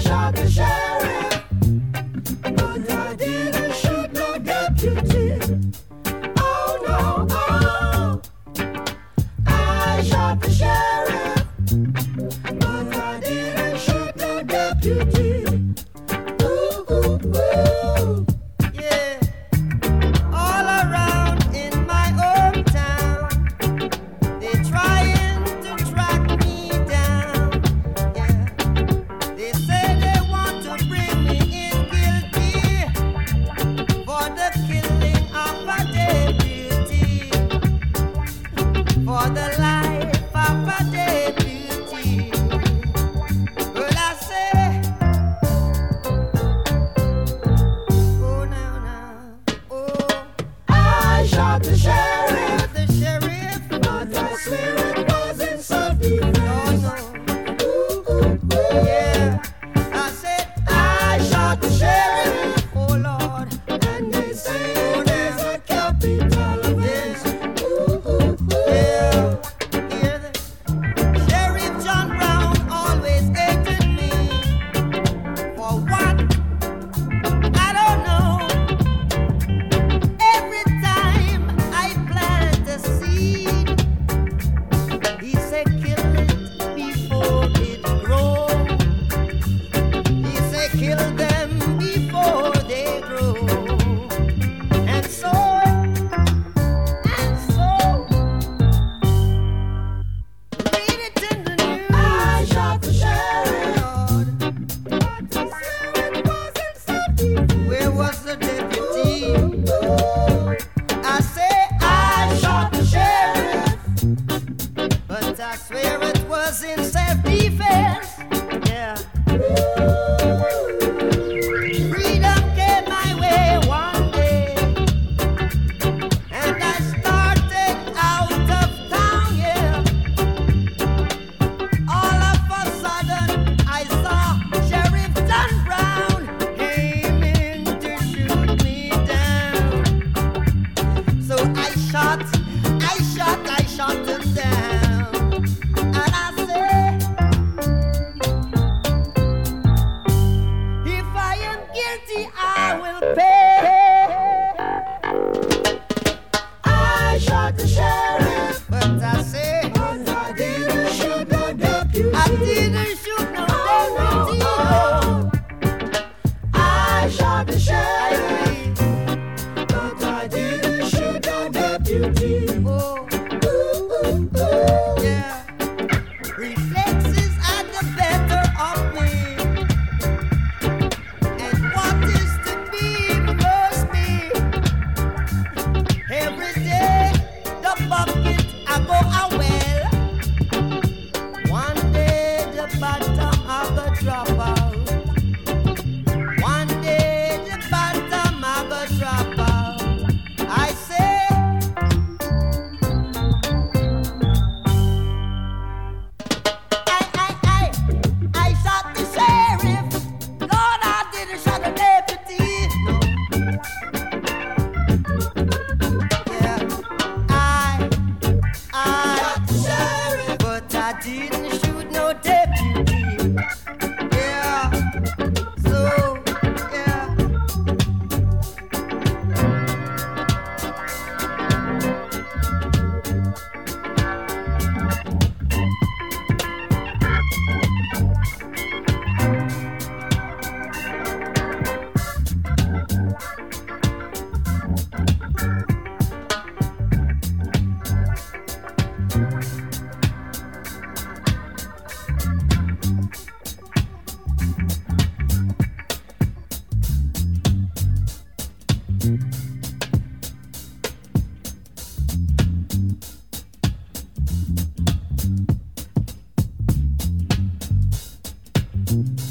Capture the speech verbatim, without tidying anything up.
shot the sheriff, but I didn't shoot no deputy. Oh no, oh, I shot the sheriff, but I didn't shoot no deputy. Ooh, ooh, ooh. Yeah, all around in my hometown, they're trying to track me down. Yeah, they say they want to bring me in guilty for the killing of a deputy, for the life of a deputy. Well, I say, oh now now, oh, I shot the sheriff, the sheriff, but I swear it was in self-defense. oh no, Ooh, ooh, ooh. yeah, I said I shot the sheriff, oh Lord, and they say there's a capital offense. Ooh, ooh, ooh. yeah, hear the Sheriff John Brown always hated me for what I don't know. Every time I plant a seed, he said kill it before it grows. He said kill them before they grow. And so, and so, read it in the news. I shot the sheriff, Lord, but I swear it was in self-defense. where was the deputy? Ooh, I say I shot the sheriff, but I swear it was in self-defense. Yeah. Freedom came my way one day, and I started out of town, yeah. All of a sudden, I saw Sheriff John Brown aiming to shoot me down. So I shot, I shot, I shot him down. And I say, if I am guilty, I will pay. I shot the sheriff, But I say, but I didn't shoot no deputy. I didn't shoot no Oh, deputy. no, oh. I shot the I sheriff, agree. but I didn't shoot no deputy. Oh, Ooh, ooh, ooh. yeah. Reflexes are the better of me. And what is to be must be. Every day, the bucket I go a well. One day, the bottom I go drop out. One day, the bottom I go drop out. I say, I, I, I, I shot the sheriff. Lord, I didn't shot the deputy. No. Yeah, I, I Shot the sheriff, but I didn't shoot no deputy. Yeah, so, yeah. I